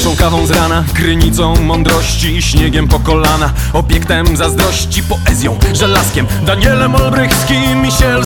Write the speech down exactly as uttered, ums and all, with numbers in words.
Gorszą kawą z rana, krynicą mądrości, śniegiem po kolana, obiektem zazdrości, poezją, żelazkiem, Danielem Olbrychskim i Siel